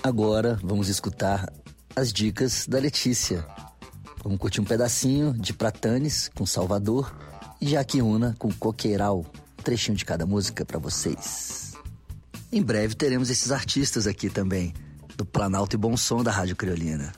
Agora vamos escutar as dicas da Letícia. Vamos curtir um pedacinho de Pratanes com Salvador e Jaquiúna com Coqueiral. Um trechinho de cada música para vocês. Em breve teremos esses artistas aqui também, do Planalto e Bom Som da Rádio Criolina.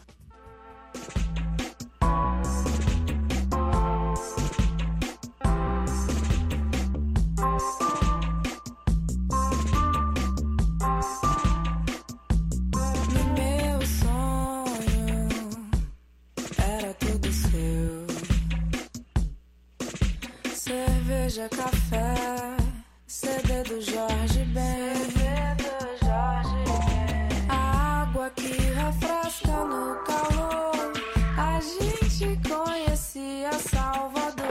Café, CD do Jorge Ben, a água que refresca no calor, a gente conhecia Salvador.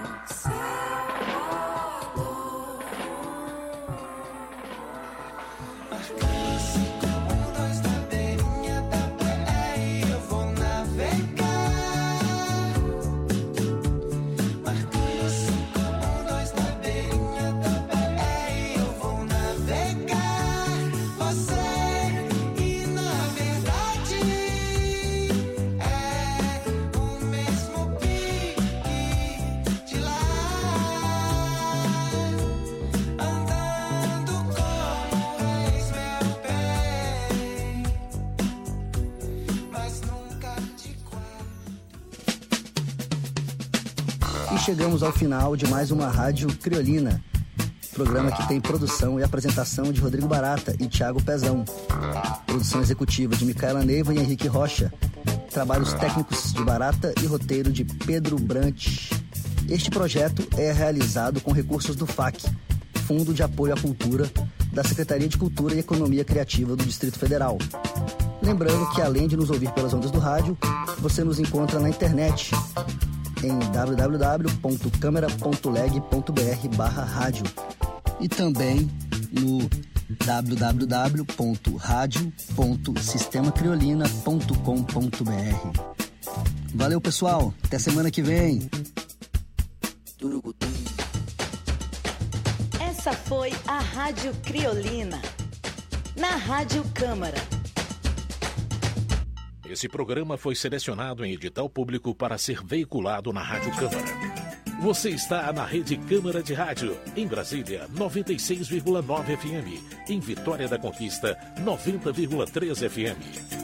Chegamos ao final de mais uma Rádio Criolina, programa que tem produção e apresentação de Rodrigo Barata e Thiago Pezão, produção executiva de Micaela Neiva e Henrique Rocha, trabalhos técnicos de Barata e roteiro de Pedro Brant. Este projeto é realizado com recursos do FAC, Fundo de Apoio à Cultura, da Secretaria de Cultura e Economia Criativa do Distrito Federal. Lembrando que, além de nos ouvir pelas ondas do rádio, você nos encontra na internet em www.câmara.leg.br/rádio e também no www.radio.sistemacriolina.com.br. Valeu, pessoal. Até semana que vem. Essa foi a Rádio Criolina, na Rádio Câmara. Esse programa foi selecionado em edital público para ser veiculado na Rádio Câmara. Você está na Rede Câmara de Rádio, em Brasília, 96,9 FM. Em Vitória da Conquista, 90,3 FM.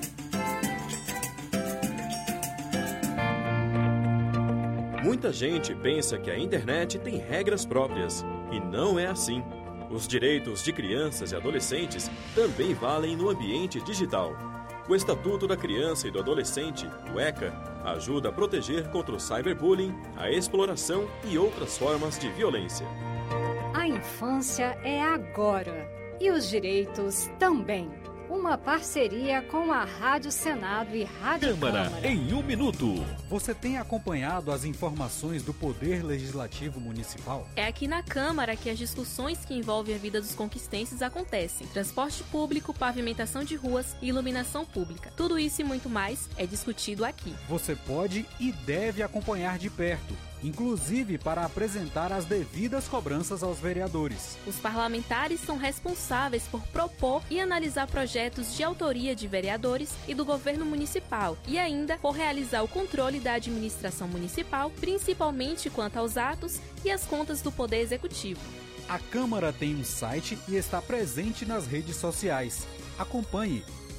Muita gente pensa que a internet tem regras próprias, e não é assim. Os direitos de crianças e adolescentes também valem no ambiente digital. O Estatuto da Criança e do Adolescente, o ECA, ajuda a proteger contra o cyberbullying, a exploração e outras formas de violência. A infância é agora e os direitos também. Uma parceria com a Rádio Senado e Rádio Câmara em 1 minuto. Você tem acompanhado as informações do Poder Legislativo Municipal? É aqui na Câmara que as discussões que envolvem a vida dos conquistenses acontecem. Transporte público, pavimentação de ruas e iluminação pública. Tudo isso e muito mais é discutido aqui. Você pode e deve acompanhar de perto, inclusive para apresentar as devidas cobranças aos vereadores. Os parlamentares são responsáveis por propor e analisar projetos de autoria de vereadores e do governo municipal e ainda por realizar o controle da administração municipal, principalmente quanto aos atos e às contas do Poder Executivo. A Câmara tem um site e está presente nas redes sociais. Acompanhe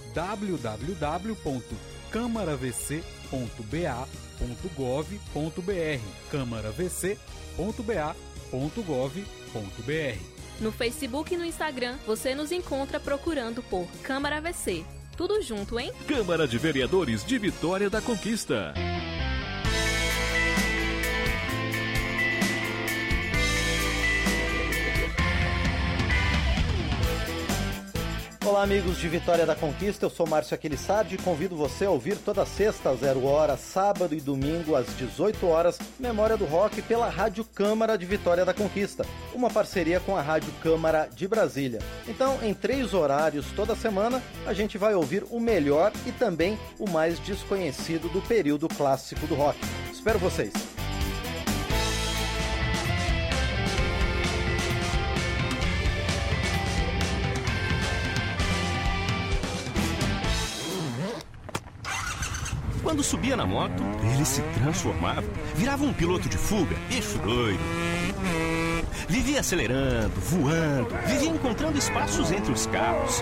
www.câmaravc.ba.gov.br câmaravc.ba.gov.br. No Facebook e no Instagram, você nos encontra procurando por Câmara VC. Tudo junto, hein? Câmara de Vereadores de Vitória da Conquista. Olá, amigos de Vitória da Conquista, eu sou Márcio Aquilissardi e convido você a ouvir toda sexta às 0h, sábado e domingo às 18h, Memória do Rock pela Rádio Câmara de Vitória da Conquista, uma parceria com a Rádio Câmara de Brasília. Então, em 3 horários toda semana, a gente vai ouvir o melhor e também o mais desconhecido do período clássico do rock. Espero vocês! Quando subia na moto, ele se transformava, virava um piloto de fuga, bicho doido. Vivia acelerando, voando, vivia encontrando espaços entre os carros.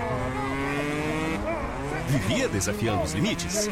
Vivia desafiando os limites.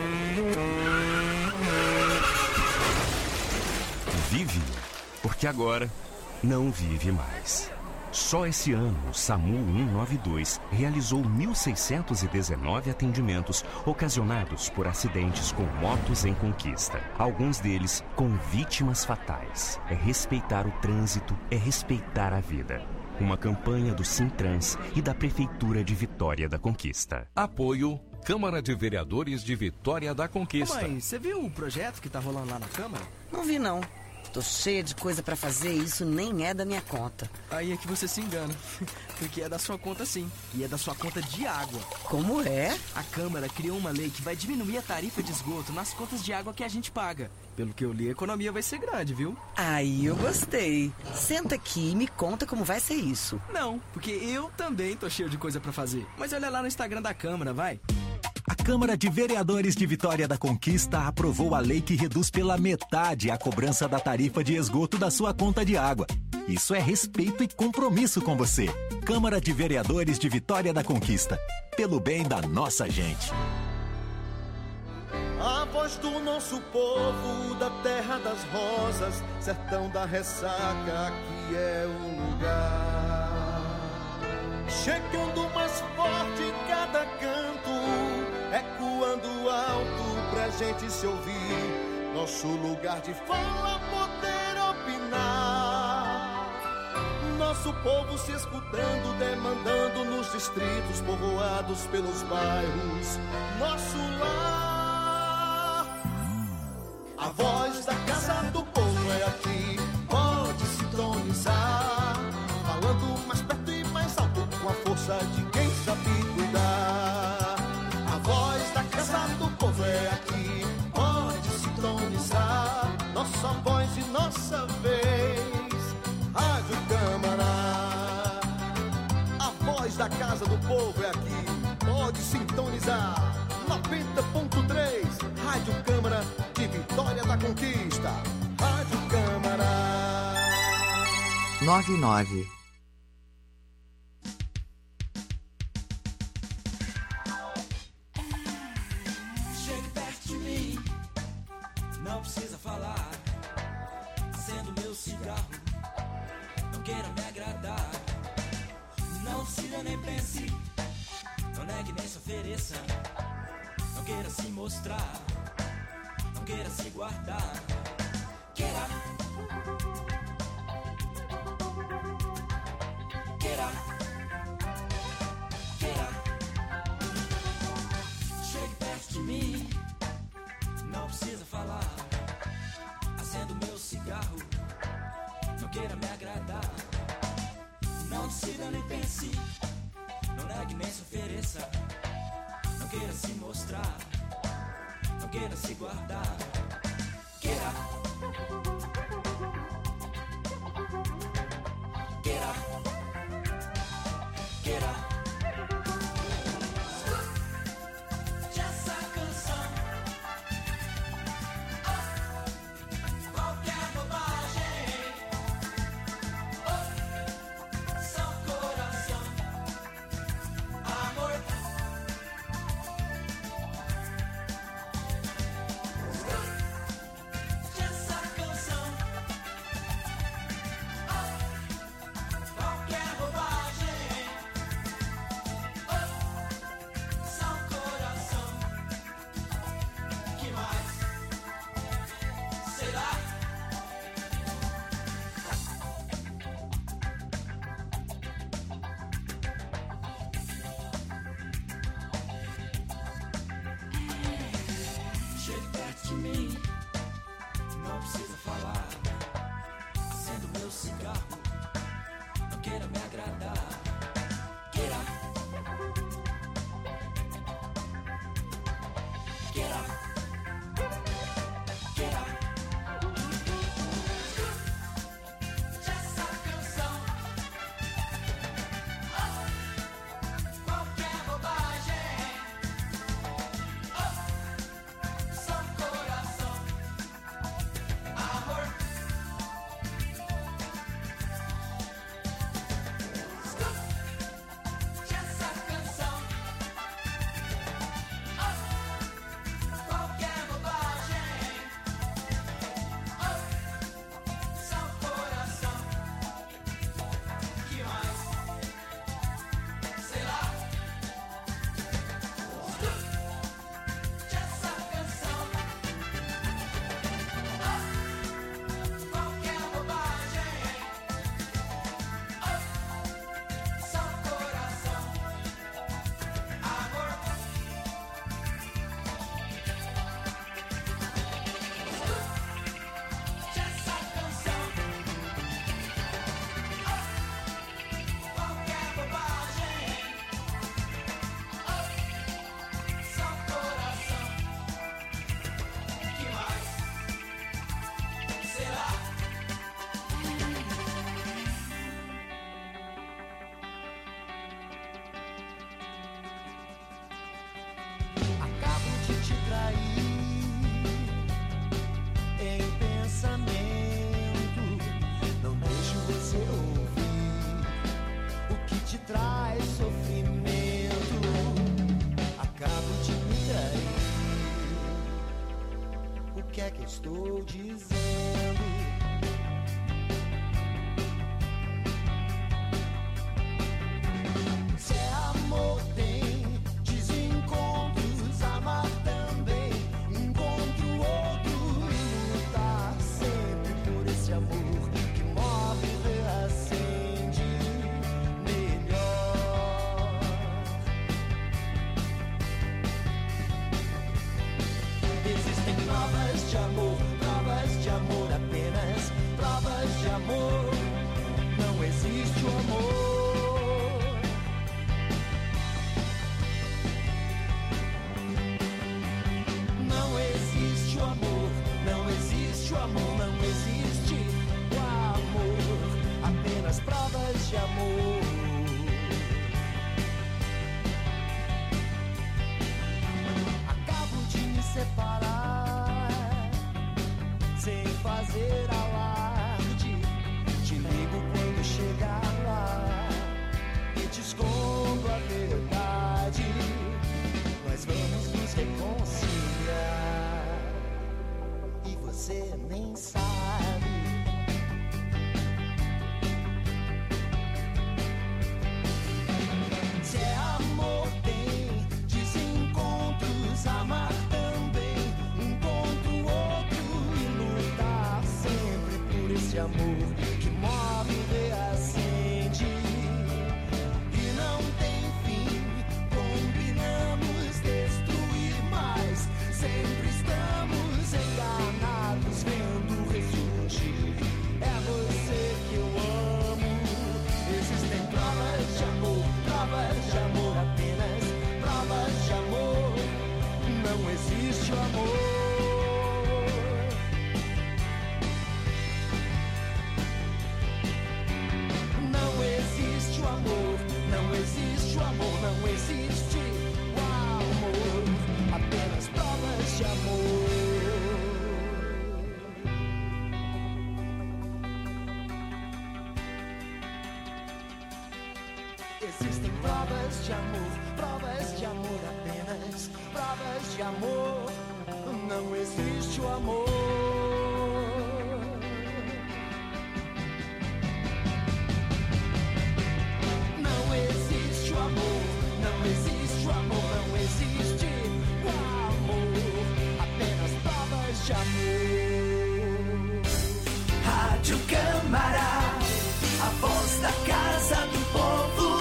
Vive, porque agora não vive mais. Só esse ano, o SAMU 192 realizou 1.619 atendimentos ocasionados por acidentes com motos em conquista. Alguns deles com vítimas fatais. É respeitar o trânsito, é respeitar a vida. Uma campanha do Sintrans e da Prefeitura de Vitória da Conquista. Apoio Câmara de Vereadores de Vitória da Conquista. Mãe, você viu o projeto que tá rolando lá na Câmara? Não vi, não. Tô cheia de coisa pra fazer e isso nem é da minha conta. Aí é que você se engana. Porque é da sua conta sim. E é da sua conta de água. Como é? A Câmara criou uma lei que vai diminuir a tarifa de esgoto nas contas de água que a gente paga. Pelo que eu li, a economia vai ser grande, viu? Aí eu gostei. Senta aqui e me conta como vai ser isso. Não, porque eu também tô cheio de coisa pra fazer. Mas olha lá no Instagram da Câmara, vai. A Câmara de Vereadores de Vitória da Conquista aprovou a lei que reduz pela metade a cobrança da tarifa de esgoto da sua conta de água. Isso é respeito e compromisso com você. Câmara de Vereadores de Vitória da Conquista. Pelo bem da nossa gente. A voz do nosso povo, da terra das rosas, sertão da ressaca, aqui é o lugar. Chegando mais forte em cada canto, ecoando alto pra gente se ouvir. Nosso lugar de fala, poder opinar. Nosso povo se escutando, demandando nos distritos, povoados pelos bairros. Nosso lar. A voz da casa do povo é aqui, pode sintonizar. Falando mais perto e mais alto, com a força de quem sabe cuidar. A voz da casa do povo é aqui, pode sintonizar. Nossa voz e nossa vez, Rádio Câmara. A voz da casa do povo é aqui, pode sintonizar. 90.3, Rádio Câmara de Vitória da Conquista. Rádio Câmara 99. Chegue perto de mim, não precisa falar. Acendo meu cigarro, não queira me agradar. Não precisa nem pense, não negue nem se ofereça. Não queira se mostrar, não queira se guardar. Queira, queira, queira. Chegue perto de mim, não precisa falar. Acendo meu cigarro, não queira me agradar. Não decida nem pense, não negue nem se ofereça. Não queira se mostrar, não queira se guardar. Queira, queira, queira. Escute essa canção. Oh, qualquer bobagem. Oh, são coração, amor. Chegue perto de mim, não precisa falar. Acendo meu cigarro, não queira me agradar. Queira, queira, queira. Escute essa canção. Oh, qualquer bobagem. Oh, que é que eu estou dizendo? Se é amor tem desencontros, amar também. Encontro outro e lutar sempre por esse amor que move e reacende melhor. Existem provas de amor apenas, provas de amor. Não existe o amor. Não existe o amor, não existe o amor, não existe o amor, apenas provas de amor. Acabo de me separar, sem fazer alarde. Te ligo quando chegar lá e te escondo a verdade. Nós vamos nos reconciliar e você nem sabe. Se é amor tem desencontros, amar também. Encontro outro e lutar sempre por esse amor que move e reacende e não tem fim. Combinamos destruir, mas sempre estamos enganados, vendo ressurgir. É você que eu amo. Existem provas de amor apenas, provas de amor. Não existe o amor. Não existe o amor, não existe o amor, não existe o amor, apenas provas de amor. Existem provas de amor apenas, provas de amor. Não existe o amor. Não existe o amor, não existe o amor, não existe o amor, apenas provas de amor. Rádio Câmara, a voz da casa do povo.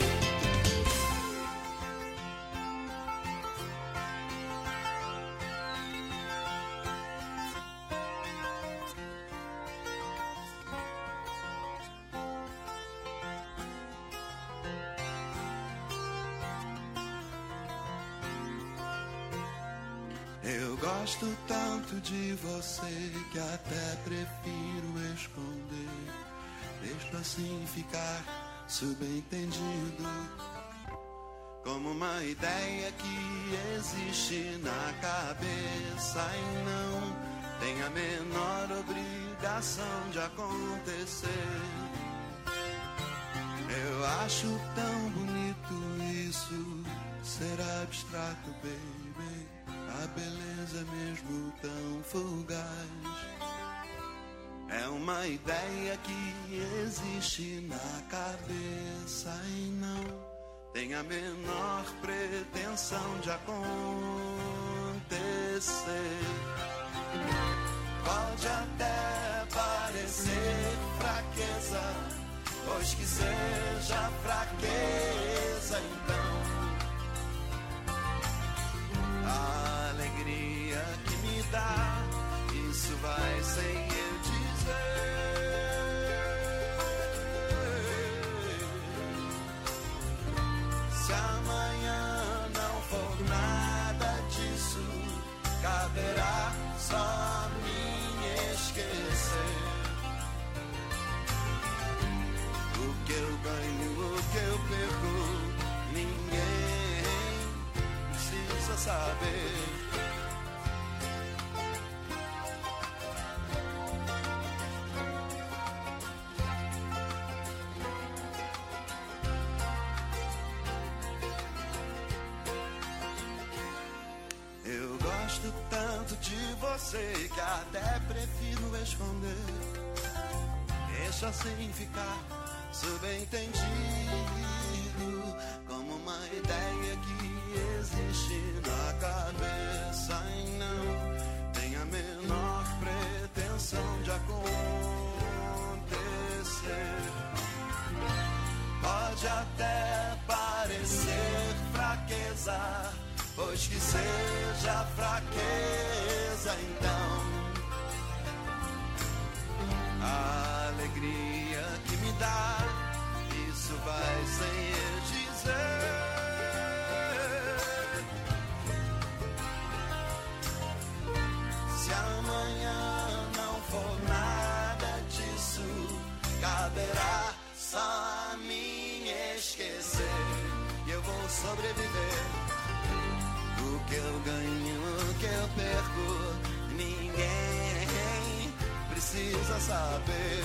Eu gosto tanto de você que até prefiro esconder. Deixo assim ficar subentendido, como uma ideia que existe na cabeça e não tem a menor obrigação de acontecer. Eu acho tão bonito isso, ser abstrato, baby. A beleza mesmo tão fugaz é uma ideia que existe na cabeça e não tem a menor pretensão de acontecer. Pode até parecer fraqueza, pois que seja fraqueza, então a alegria que me dá, isso vai sem eu dizer. Se amanhã não for nada disso, caberá só me esquecer. O que eu ganho, o que eu perco, ninguém precisa saber. Eu gosto tanto de você eu sei que até prefiro esconder. Deixa assim ficar subentendido, como uma ideia que existe na cabeça e não tem a menor pretensão de acontecer. Pode até parecer fraqueza, pois que seja fraqueza então. A alegria que me dá, isso vai sem dizer. Se amanhã não for nada disso, caberá só a mim esquecer. E eu vou sobreviver. O que eu ganho, o que eu perco, ninguém precisa saber.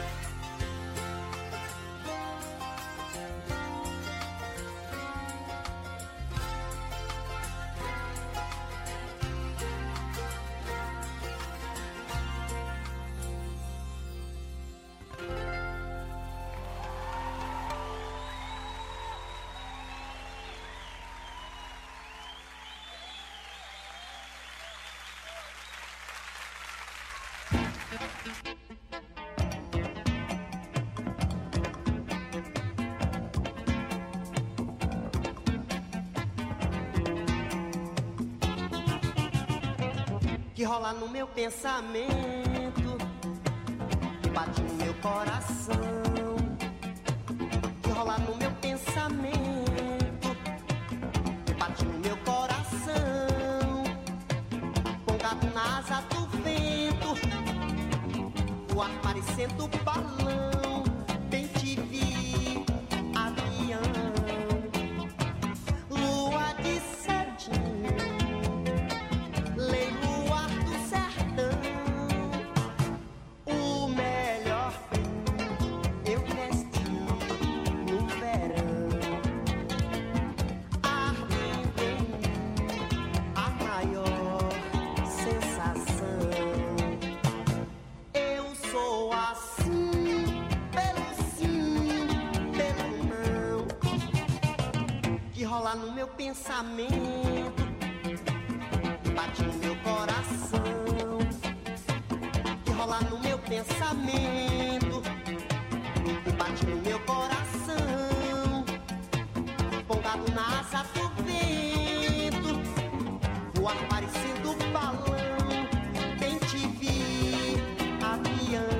Que rola no meu pensamento, que bate no meu coração, que rola no meu pensamento, que bate no meu coração, pongado na asa do vento, o ar parecendo balão, bem te vi, avião, lua de cetim. Rola no meu pensamento, bate no meu coração, que rola no meu pensamento, bate no meu coração, pongado na asa do vento, o ar parecendo balão, bem te vi, avião.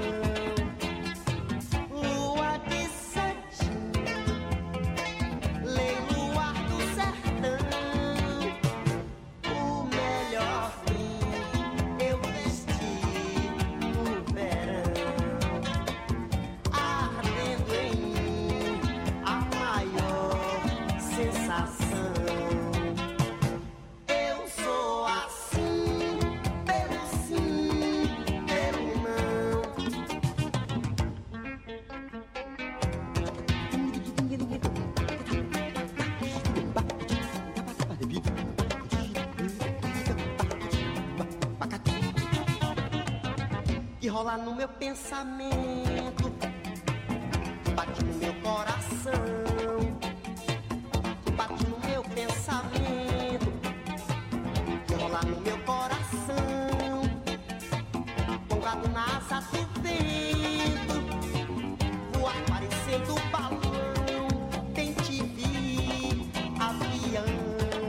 Rola no meu pensamento, bate no meu coração, bate no meu pensamento, rola no meu coração, pongado na asa do vento, voar parecendo balão, bem te vi, avião.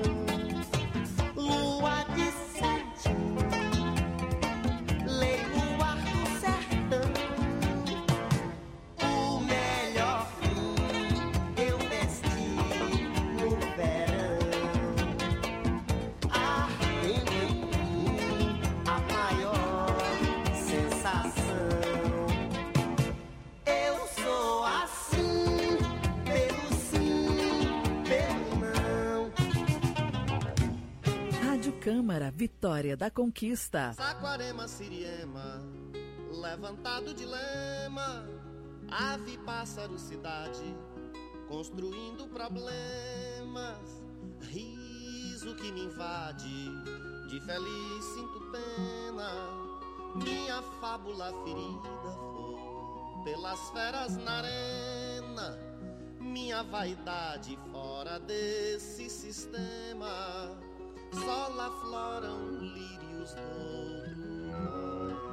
Câmara Vitória da Conquista. Saquarema, Siriema, levantado de lema, ave, pássaro, cidade, construindo problemas, riso que me invade, de feliz sinto pena, minha fábula ferida foi pelas feras na arena, minha vaidade fora desse sistema, só lá floram lírios do outro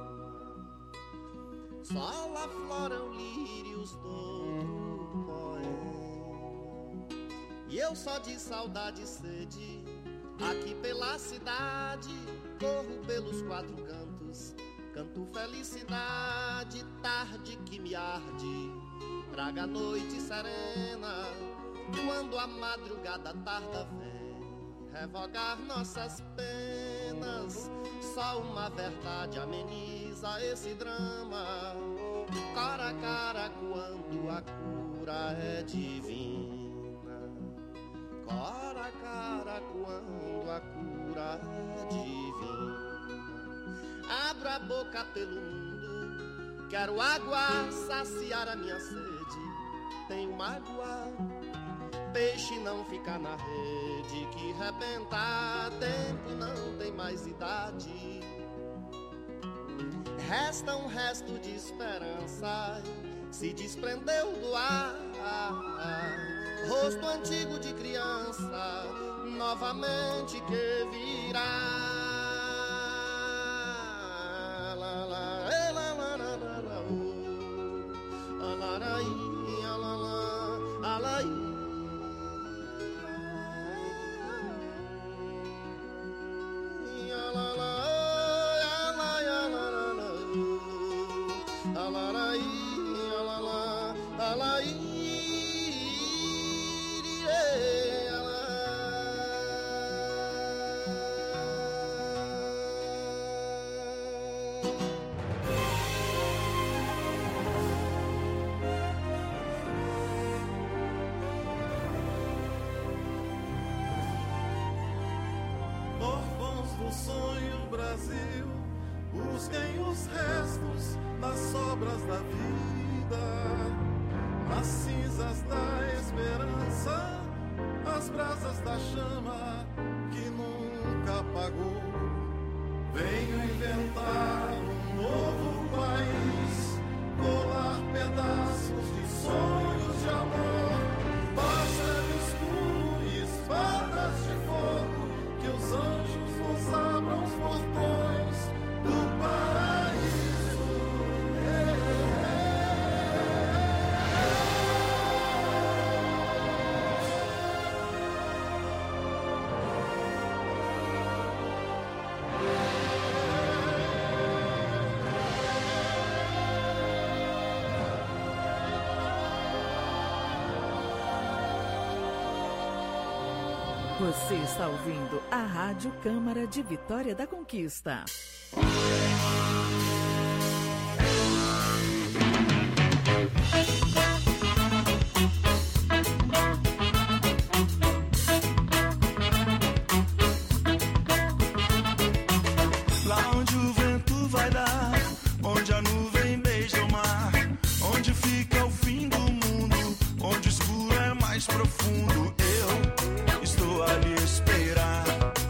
poema, só lá floram lírios do outro poema, e eu só de saudade e sede, aqui pela cidade, corro pelos quatro cantos, canto felicidade, tarde que me arde, traga a noite serena, quando a madrugada tarda vem revogar nossas penas, só uma verdade ameniza esse drama, cara a cara quando a cura é divina, cara a cara quando a cura é divina. Abro a boca pelo mundo, quero água, saciar a minha sede, tenho mágoa, peixe não fica na rede, que rebenta, tempo não tem mais idade, resta um resto de esperança, se desprendeu do ar, rosto antigo de criança, novamente que virá. Busquem os restos nas sobras da vida, nas cinzas da esperança, as brasas da chama que nunca apagou. Venho inventar um novo país, colar pedaços de sonhos de amor, basta de escuro e espadas de fogo, que os anjos nos abram os portões do paraíso. Você está ouvindo a Rádio Câmara de Vitória da Conquista. Lá onde o vento vai dar, onde a nuvem beija o mar, onde fica o fim do mundo, onde o escuro é mais profundo, eu estou a lhe esperar.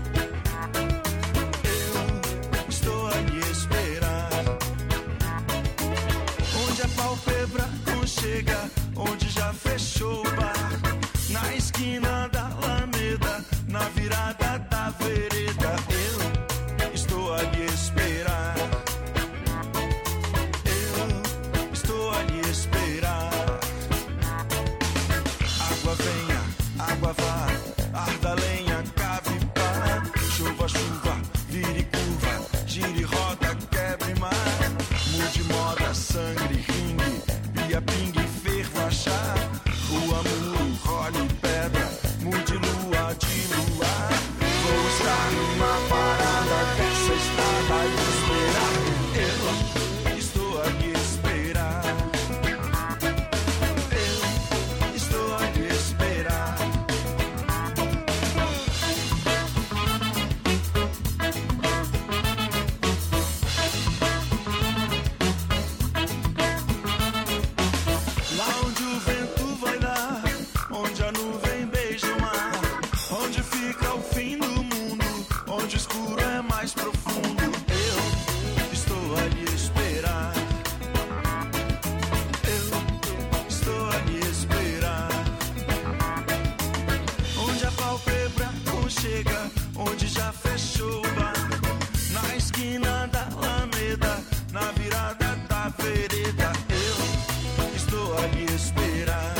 Eu estou a lhe esperar. Onde a pálpebra conchega escuro é mais profundo. Eu estou a lhe esperar. Eu estou a lhe esperar. Onde a pálpebra chega, onde já fechou o bar, na esquina da Alameda, na virada da vereda. Eu estou a lhe esperar.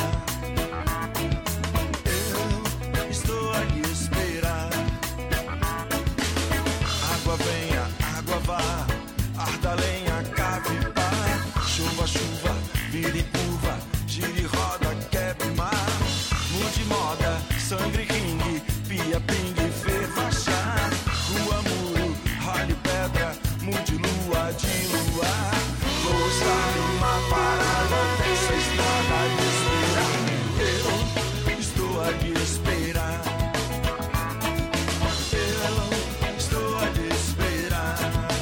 Eu estou a lhe esperar. Água venha, água vá, arda lenha, cave pá. Chuva, chuva, vira e curva, gira e roda, quebre mar. Mude moda, sangue, ringue, pia, pingue, ferva, chá. Rua, muro, rale, pedra, mude lua de luar. Vou estar numa parada dessa estrada de esperar. Eu estou a lhe esperar. Eu estou a lhe esperar.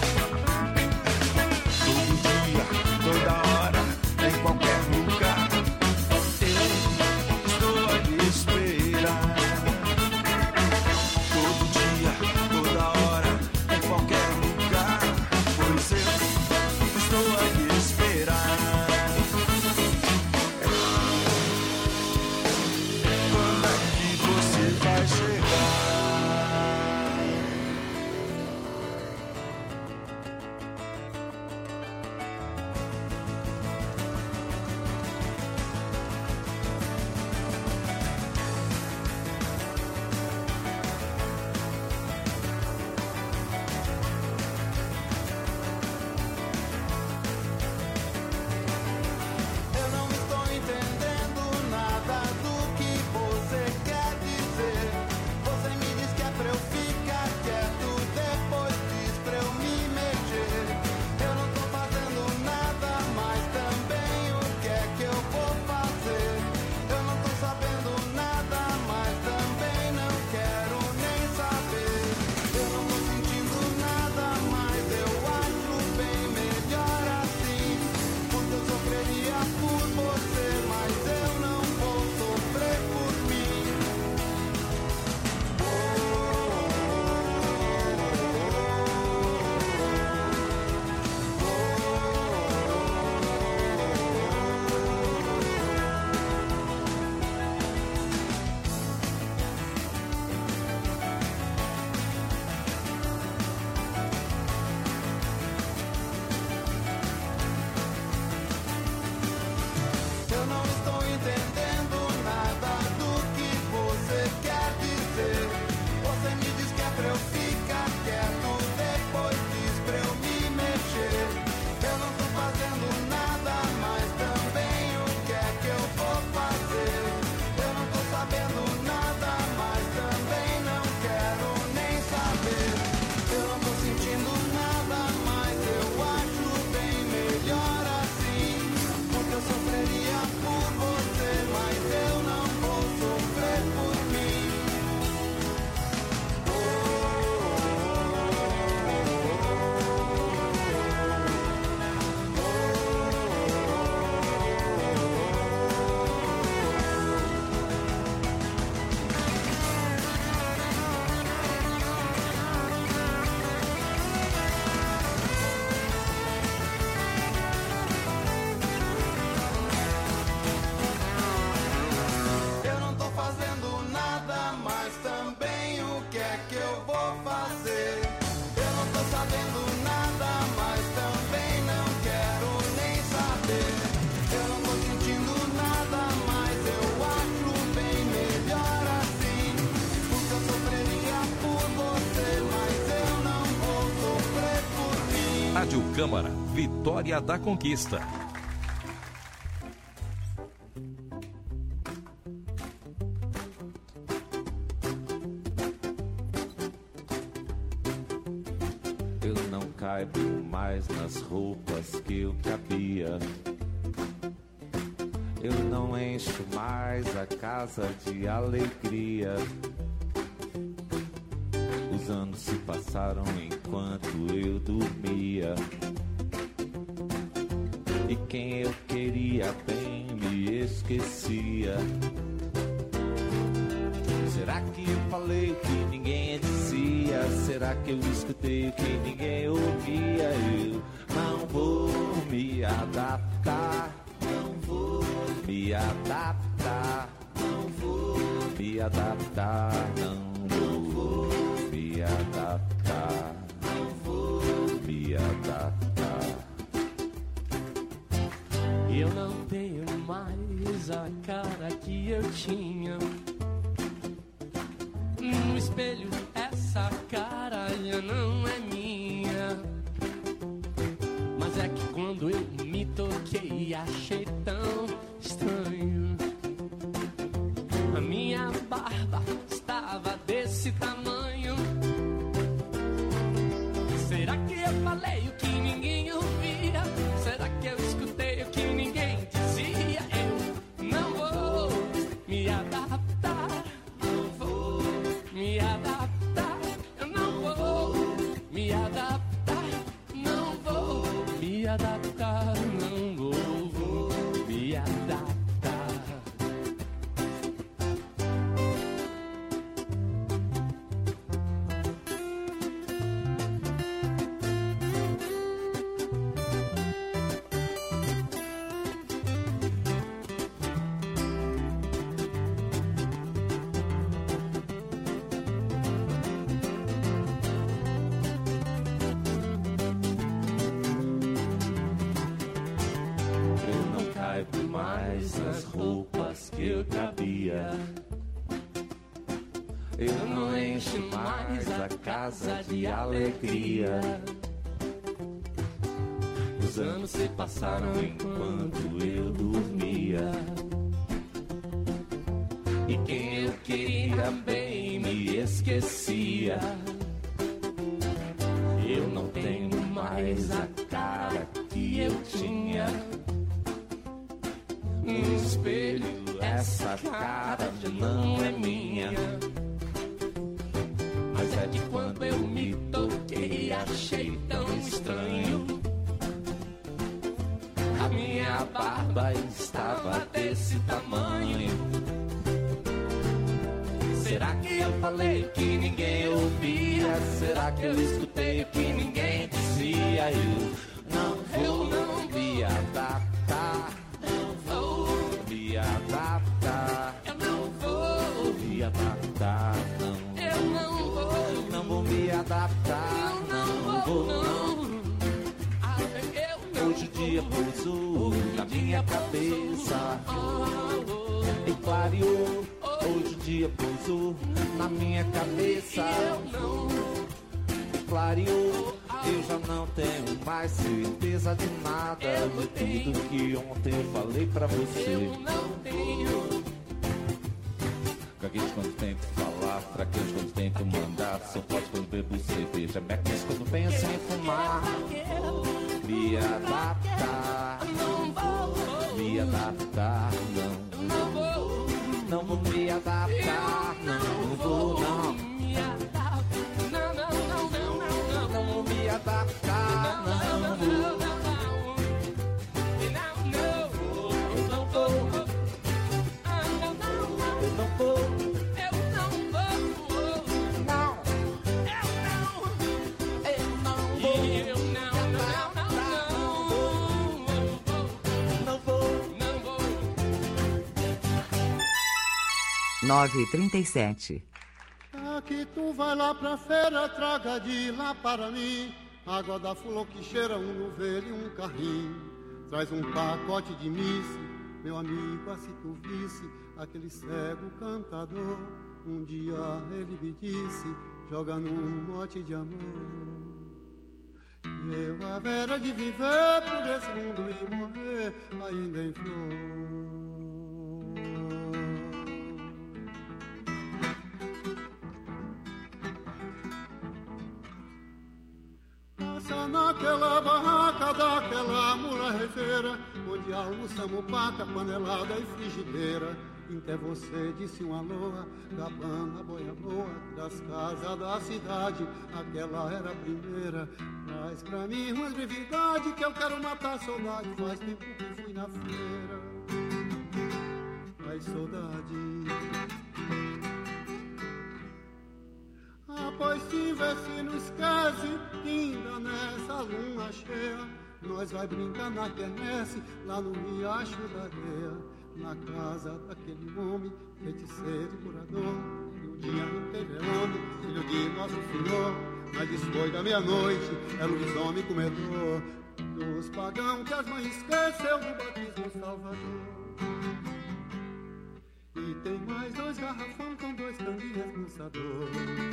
Todo dia, toda hora, em qualquer lugar. Eu estou a lhe esperar. Todo dia, toda hora, em qualquer lugar. Pois eu estou a lhe esperar. Quando é que você vai chegar? Eu não estou entendendo nada do que você quer dizer. Você me diz que é pra eu ficar quieto, depois diz pra eu me mexer. Eu não tô fazendo nada, mas também o que é que eu vou fazer? Eu não tô sabendo nada, mas também não quero nem saber. Eu não tô sentindo nada, mas eu acho bem melhor assim. Porque eu sofreria por você, mas eu não vou sofrer por mim. Eu não estou entendendo nada do que você quer dizer. Você me diz que é pra eu ficar quieto, depois diz pra eu me mexer. Eu não tô fazendo nada, mas também o que é que eu vou fazer? Eu não tô sabendo nada, mas também não quero nem saber. Eu não tô sentindo nada, mas eu acho bem melhor assim. Porque eu sofreria por você, mas eu não vou sofrer por mim. Eu não tô fazendo nada, mas também o que é que eu vou fazer? Eu não tô sabendo nada, mas também não quero nem saber. Eu não tô sentindo nada, mas eu acho bem melhor assim. Porque eu sofreria por você, mas eu não vou sofrer por mim. Rádio Câmara, Vitória da Conquista. Eu não caibo mais nas roupas que eu cabia. Eu não encho mais a casa de alegria. Os anos se passaram enquanto eu dormia. E quem eu queria bem me esquecia. Será que eu falei o que ninguém dizia? Será que eu escutei o que ninguém ouvia? Eu não vou me adaptar, não vou me adaptar, não vou me adaptar, não vou me adaptar, não vou me adaptar. Eu não tenho mais a cara que eu tinha. No espelho essa cara já não é minha. Mas é que quando eu me toquei achei tão estranho. A minha barba estava desse tamanho. Será que eu falei o que ninguém ouvia? Será que eu escutei o que ninguém dizia? Eu não vou me adaptar, não vou me adaptar, eu não vou me adaptar, não vou me adaptar, não vou me adaptar. Mais as roupas que eu cabia. Eu não encho mais a casa de alegria. Os anos se passaram enquanto eu dormia. E quem eu queria bem me esquecia. Eu não tenho mais a cara que eu tinha. No espelho essa cara já não é minha. Mas é que quando eu me toquei achei tão estranho. A minha barba estava desse tamanho. Será que eu falei o que ninguém ouvia? Será que eu escutei o que ninguém dizia? Eu não vou me adaptar, me adaptar, eu não vou me adaptar, não, eu não vou me adaptar, não vou, não. Hoje o dia pousou na minha cabeça e clareou. Hoje o dia pousou na minha cabeça e clareou. Eu já não tenho mais certeza de nada. De tudo que ontem eu falei pra você. Eu não tenho. Gaguejo quando tento falar, fraquejo quando tento mandar. Sou forte quando bebo cerveja, mequinhos quando penso em fumar. Me adaptar, me adaptar, não vou me adaptar, não vou, não. Não vou me adaptar, não vou. Eu não vou. Eu não vou. Nove e 37. Que tu vai lá pra feira, traga de lá para mim água da flor que cheira, um novelho e um carrinho. Traz um pacote de mice, meu amigo, se tu visse aquele cego cantador. Um dia ele me disse, joga num mote de amor. Eu a vera de viver por esse mundo e morrer ainda em flor. Passa naquela barraca daquela mula rezeira, onde almoçamos paca, panelada e frigideira. Até você disse uma loa, cabana, boia boa, das casas da cidade, aquela era a primeira. Traz pra mim uma brevidade que eu quero matar a saudade, faz tempo que fui na feira. Ai, saudade. Ah, pois sim, vê se não esquece que ainda nessa luna cheia nós vai brincar na quermesse lá no riacho da areia, na casa daquele homem feiticeiro e curador, e o dia inteirando, filho de Nosso Senhor. Mas depois da meia-noite é lobisomem comedor dos pagãos que as mães esqueceu do batismo Salvador. E tem mais 2 garrafão com 2 canguinhas pensador.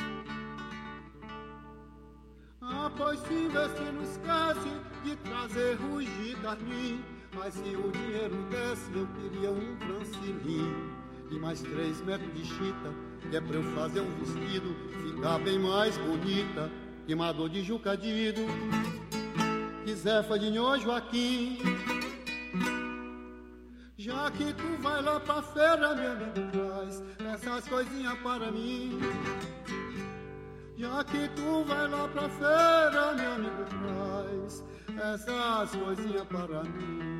Ah, pois sim, vê se não esquece de trazer Rugi Carmim. Mas se o dinheiro desse, eu queria um francilim e mais 3 metros de chita, que é pra eu fazer um vestido ficar bem mais bonita. Queimador de Jucadido, que Zefa de Nhô Joaquim. Já que tu vai lá pra feira, meu amigo, traz essas coisinhas para mim. Já que tu vai lá pra feira, meu amigo, traz essas coisinhas para mim.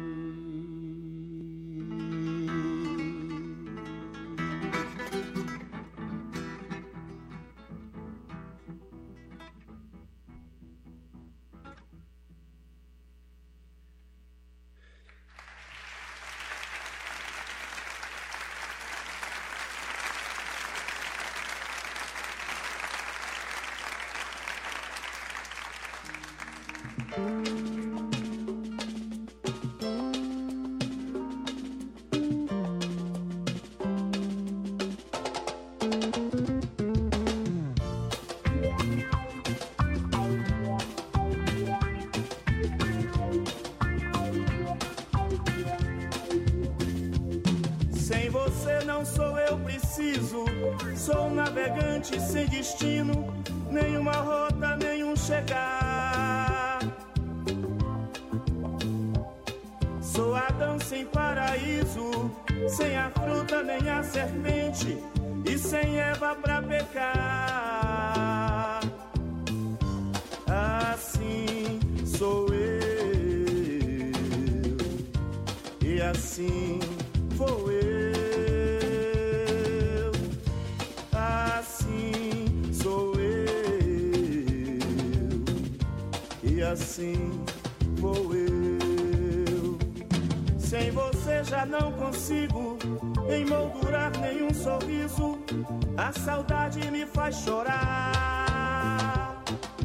Sem você não sou eu preciso, sou um navegante sem destino, nenhuma rota, nenhum chegar. Sou Adão sem paraíso, sem a fruta nem a serpente, e sem Eva pra pecar. Assim sou eu, e assim vou eu. Assim sou eu, e assim vou eu. Sem você já não consigo emoldurar nenhum sorriso, a saudade me faz chorar.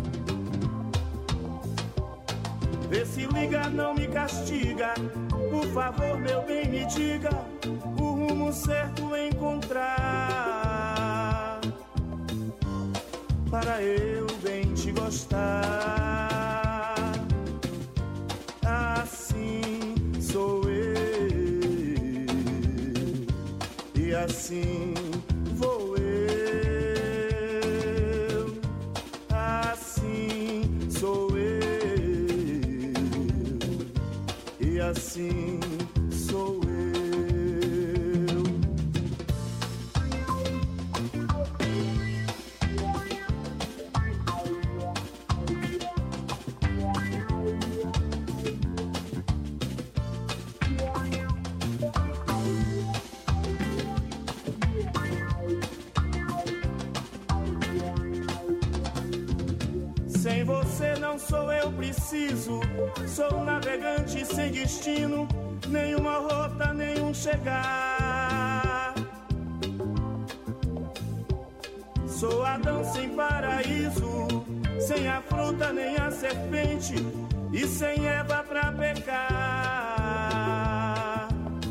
Vê se liga, não me castiga, por favor, meu bem, me diga o rumo certo encontrar, para eu bem te gostar. Assim sou eu, e assim vou eu. Assim sou eu, e assim sou eu. Sem você não sou eu preciso, sou um navegante sem destino, nenhuma rota, nenhum chegar. Sou Adão sem paraíso, sem a fruta nem a serpente, e sem Eva pra pecar.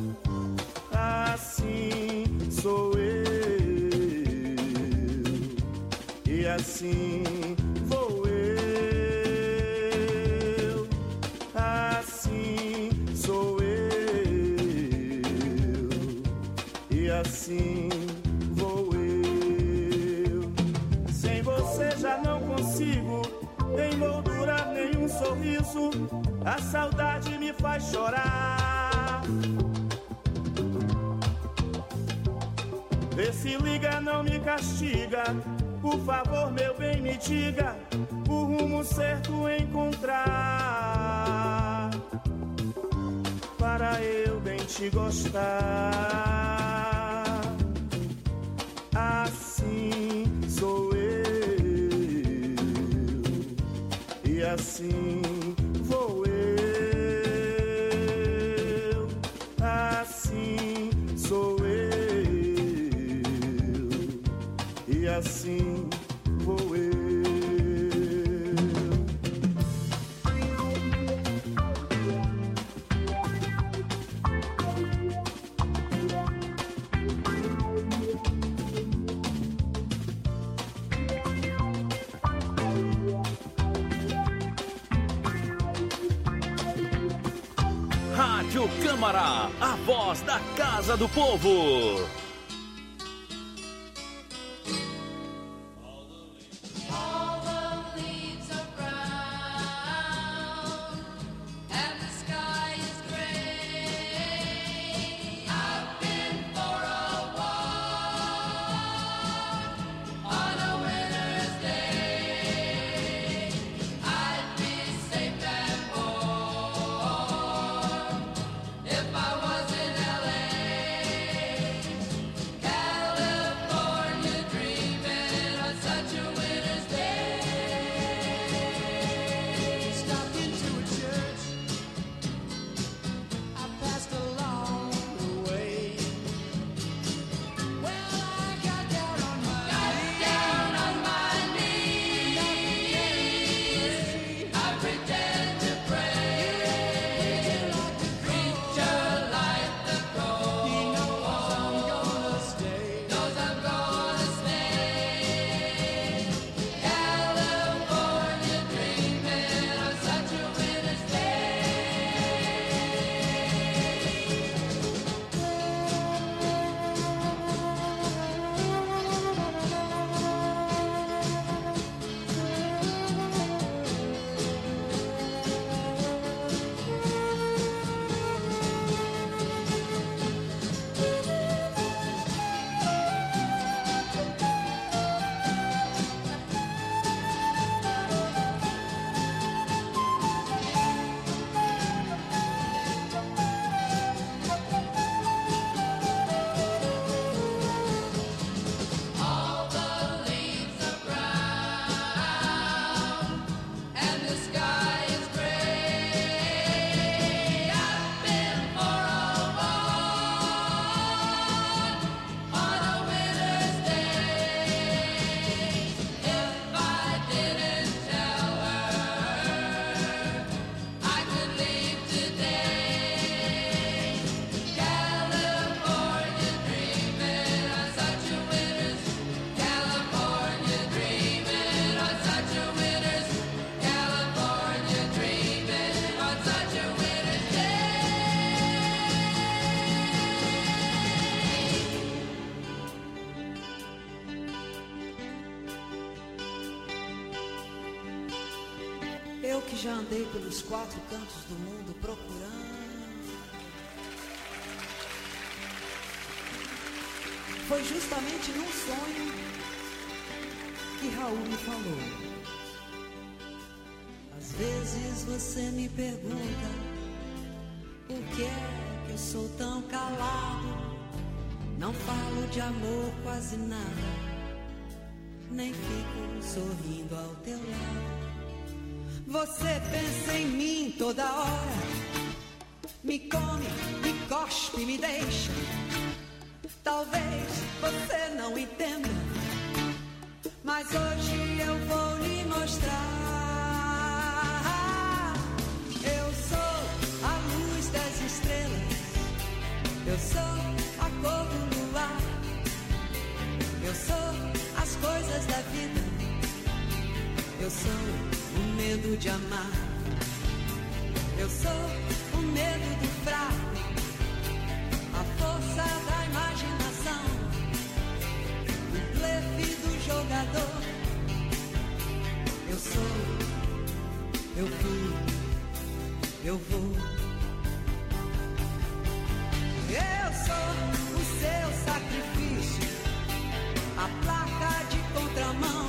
Assim sou eu, e assim vou eu. Assim sou eu, e assim vou eu. Sem você já não consigo emoldurar nenhum sorriso, a saudade me faz chorar. Vê se liga, não me castiga, por favor, meu bem, me diga o rumo certo encontrar, para eu bem te gostar. Assim sou eu, e assim vou eu, assim sou eu, e assim vou eu. Rádio Câmara, a voz da Casa do Povo. Eu que já andei pelos 4 cantos do mundo procurando. Foi justamente num sonho que Raul me falou. Às vezes você me pergunta por que é que eu sou tão calado. Não falo de amor quase nada, nem fico sorrindo ao teu lado. Você pensa em mim toda hora, me come, me cospe, me deixa. Talvez você não entenda, mas hoje eu vou lhe mostrar. Eu sou a luz das estrelas, eu sou a cor do luar, eu sou as coisas da vida, eu sou o medo de amar, eu sou o medo do fraco, a força da imaginação, o blefe do jogador. Eu sou, eu fui, eu vou. Eu sou o seu sacrifício, a placa de contramão,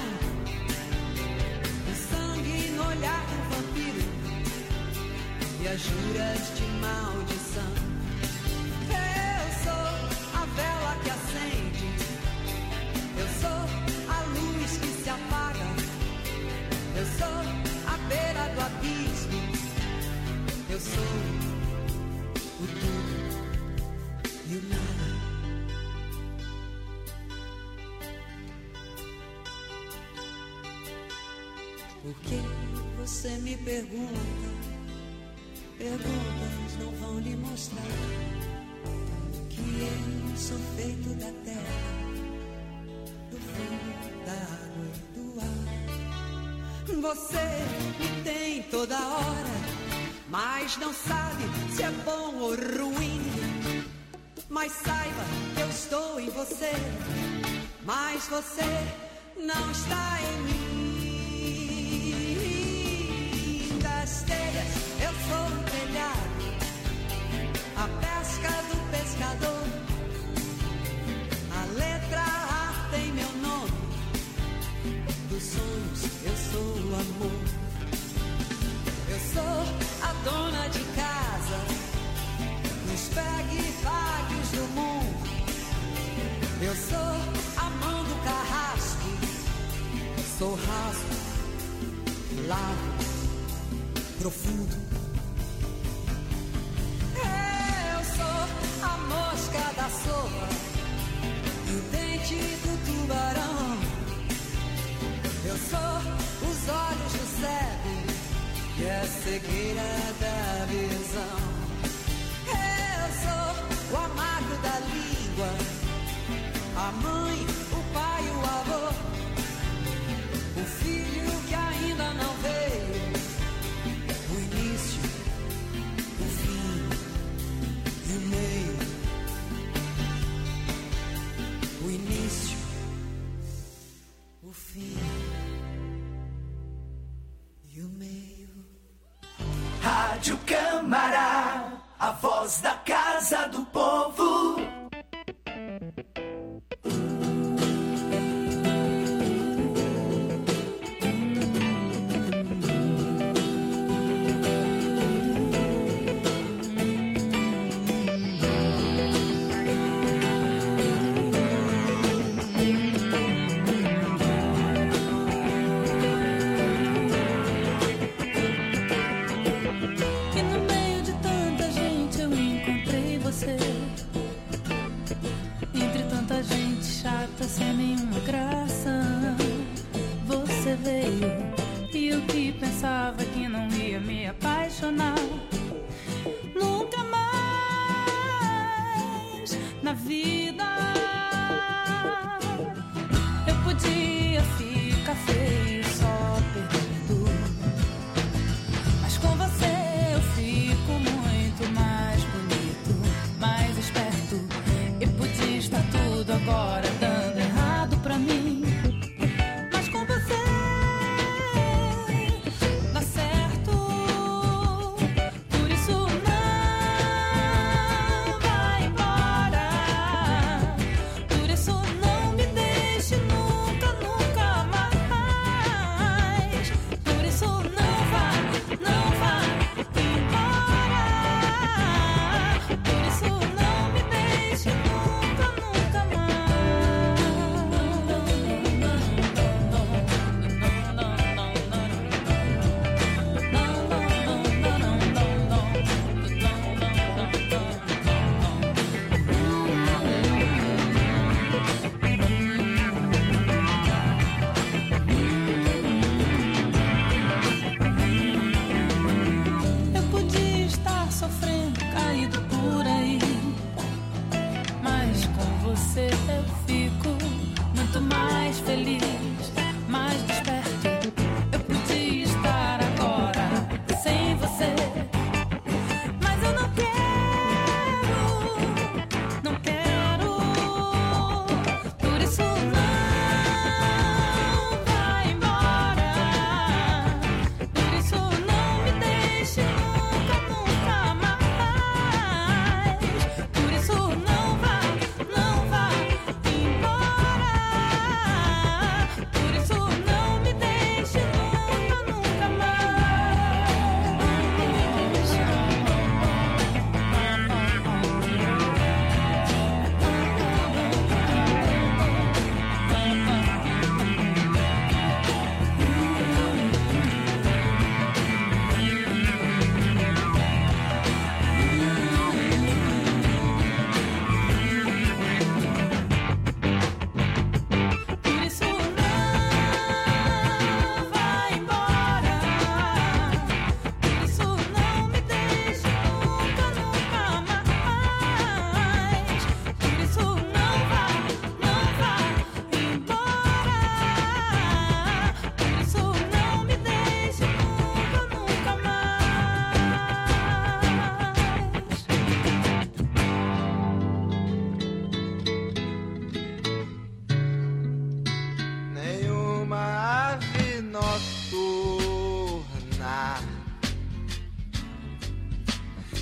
o sangue no olhar do vampiro e as juras de maldição. Eu sou a vela que acende, eu sou a luz que se apaga, eu sou a beira Por que você me pergunta? Perguntas não vão lhe mostrar que eu sou feito da terra, do fogo, da água e do ar. Você me tem toda hora, mas não sabe se é bom ou ruim. Mas saiba que eu estou em você, mas você não está em mim. Das telhas eu sou um telhado, a pesca do pescador. A letra A tem meu nome, dos sonhos eu sou o amor. Eu sou a dona de casa, nos pegue-pagues do mundo. Eu sou a mão do carrasco, sou raso, largo, profundo. Eu sou a mosca da sopa e o dente do tubarão. Eu sou os olhos do cego e a cegueira da visão. Eu sou o amargo da língua, a mãe, o pai, o avô, o filho que ainda não veio, o início, o fim e o meio. O início, o fim e o meio. Rádio Câmara, a voz da Casa do Povo. Sem nenhuma graça, você veio e o que pensava que não ia me apaixonar nunca mais na vida. Eu podia ficar feio só perdido, mas com você eu fico muito mais bonito, mais esperto. Eu podia estar tudo agora dando errado pra mim, mas com você dá certo. Por isso não vai embora, por isso não me deixe nunca, nunca mais.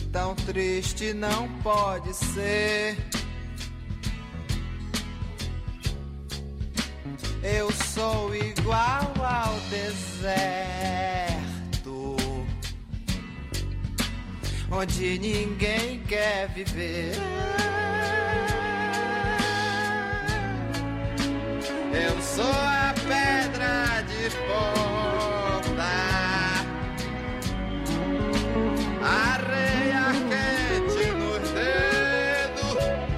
tão triste não pode ser. Eu sou igual ao deserto, onde ninguém quer viver. Eu sou a pedra de porta, areia quente nos dedos.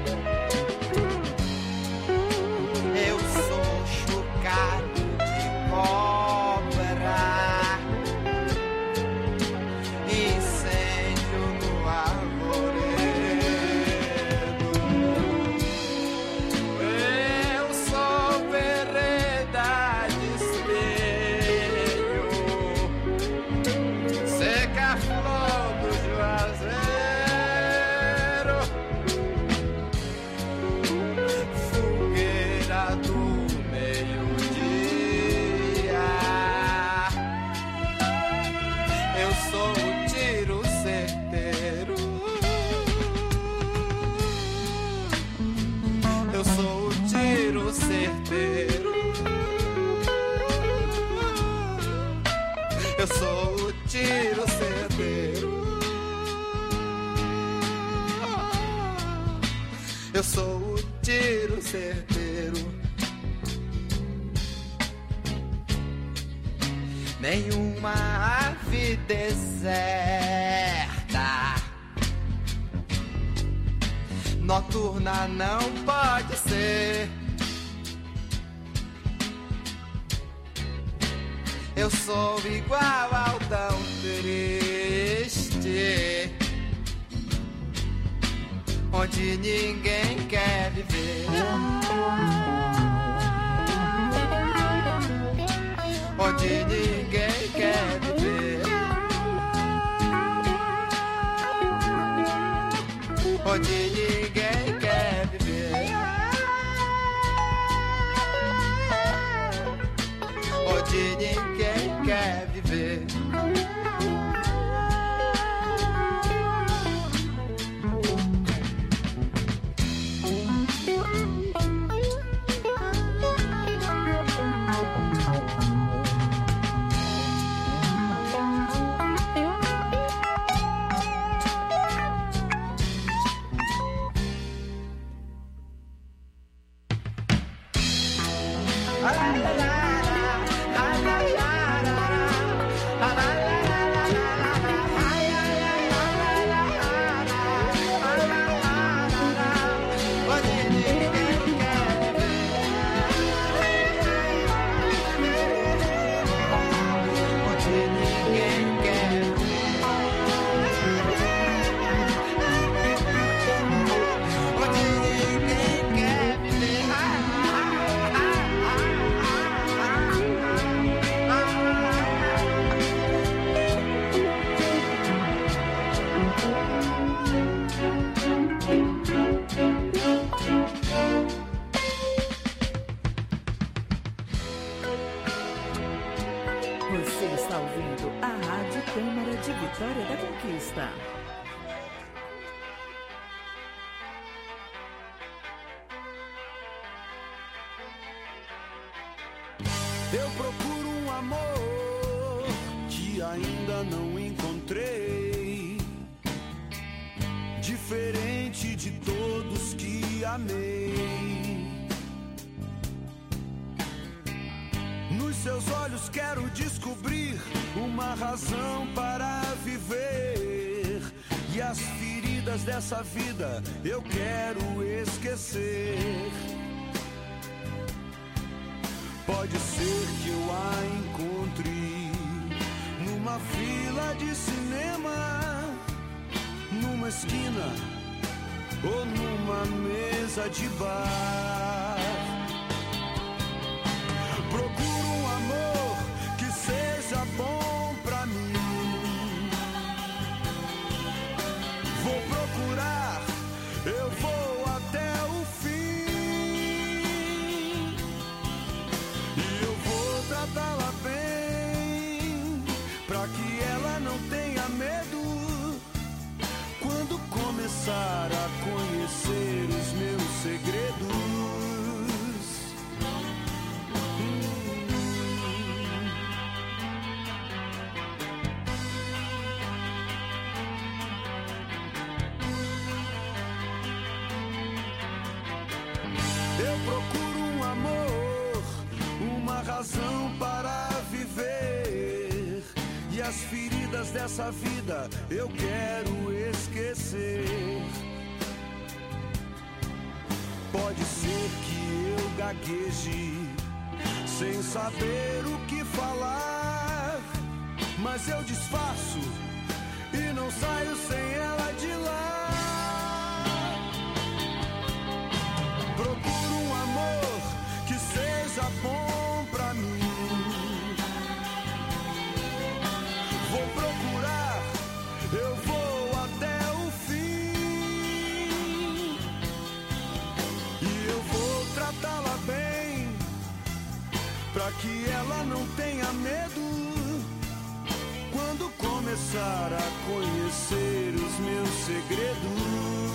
Eu sou chocado de cobra, incêndio no arvoredo. Eu sou vereda de espelho, seca a flor do juazeiro, fogueira do meio-dia. Eu sou o tiro certeiro, eu sou o tiro certeiro, eu sou o tiro certeiro, eu sou o tiro certeiro. Nenhuma ave deserta, noturna não pode ser. Eu sou igual ao tão triste, onde ninguém quer viver. Onde ninguém quer viver. Onde ninguém quer viver. Onde ninguém quer viver. Você está ouvindo a Rádio Câmara de Vitória da Conquista. Eu procuro um amor que ainda não encontrei, diferente de todos que amei. Nos seus olhos quero descobrir uma razão para viver, e as feridas dessa vida eu quero esquecer. Pode ser que eu a encontre numa fila de cinema, numa esquina ou numa mesa de bar. Procuro um amor que seja bom pra mim. Vou procurar, eu vou até o fim, e eu vou tratá-la bem, pra que ela não tenha medo procuro um amor, uma razão para viver. E as feridas dessa vida eu quero esquecer. Pode ser que eu gagueje sem saber o que falar, mas eu disfarço e não saio sem ela de lá. Procuro um amor que seja bom pra mim. Vou procurar, eu vou até o fim. E eu vou tratá-la bem, pra que ela não tenha medo quando começar a conhecer os meus segredos.